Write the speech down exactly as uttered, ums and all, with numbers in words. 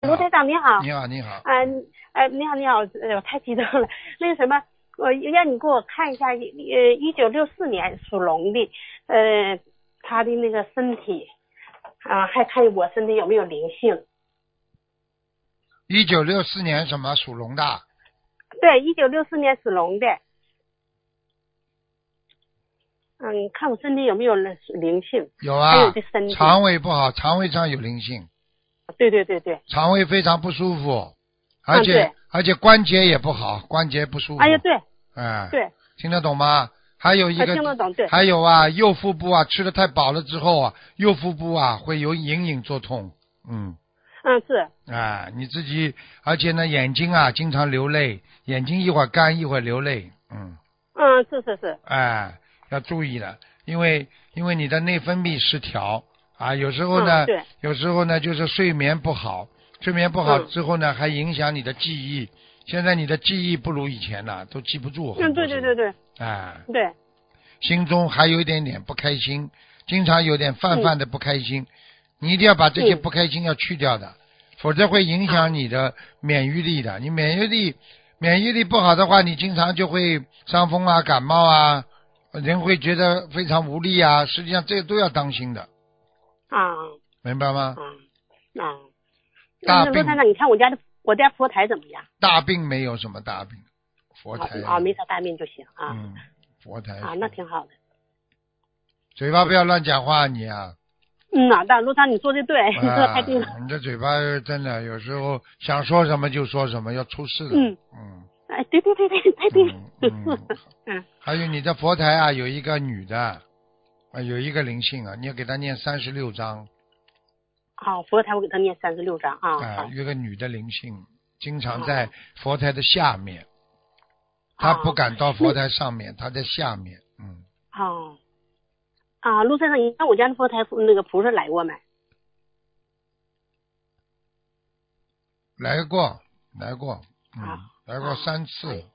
卢台长你好。 你好，你好。 啊，呃，你好，你好，呃我太激动了。那个什么，我让你给我看一下，呃，一九六四年属龙的，呃，他的那个身体，啊，还看我身体有没有灵性。 一九六四年什么属龙的？ 对，一九六四年属龙的。嗯，看我身体有没有灵性。 有啊。 还有这身体。 肠胃不好，肠胃上有灵性。 对对对对。 肠胃非常不舒服，而且、 嗯、 而且关节也不好，关节不舒服。 哎呀，对。 哎。 对。 听得懂吗？还有一个。 听得懂，对。 还有啊，右腹部啊，吃的太饱了之后啊，右腹部啊会有隐隐作痛。嗯。 嗯，是。 啊，你自己，而且呢，眼睛啊经常流泪，眼睛一会儿干一会儿流泪。嗯。 嗯，是是是。 哎，要注意了，因为因为你的内分泌失调啊，有时候呢， 嗯、对。 有时候呢就是睡眠不好，睡眠不好之后呢，嗯、还影响你的记忆。现在你的记忆不如以前了，都记不住。 嗯，对对对对。 哎。 对。 心中还有一点点不开心，经常有点泛泛的不开心，嗯、你一定要把这些不开心要去掉的，嗯、否则会影响你的免疫力的。你免疫力免疫力不好的话，你经常就会伤风啊、感冒啊，人会觉得非常无力啊。实际上这都要当心的。 啊。 明白吗？ 啊啊。 大病。 罗台长，你看我家的我家佛台怎么样？ 大病没有什么大病，佛台啊，啊没啥大病就行啊。 嗯，佛台啊，那挺好的。 嘴巴不要乱讲话，你啊。 嗯呐，但卢长你说的对，你说的太对了。 你这嘴巴真的有时候想说什么就说什么，要出事的。 嗯嗯。哎，对对对对，太对了。 嗯。嗯。还有你的佛台啊，有一个女的，啊，有一个灵性啊，你要给她念三十六章。 好，佛台我给她念三十六章啊。 啊，有一个女的灵性，经常在佛台的下面，她不敢到佛台上面，她在下面。嗯。 哦。啊，陆先生，你看我家的佛台那个菩萨来过没？ 来过，来过，嗯， 啊、 来过三次。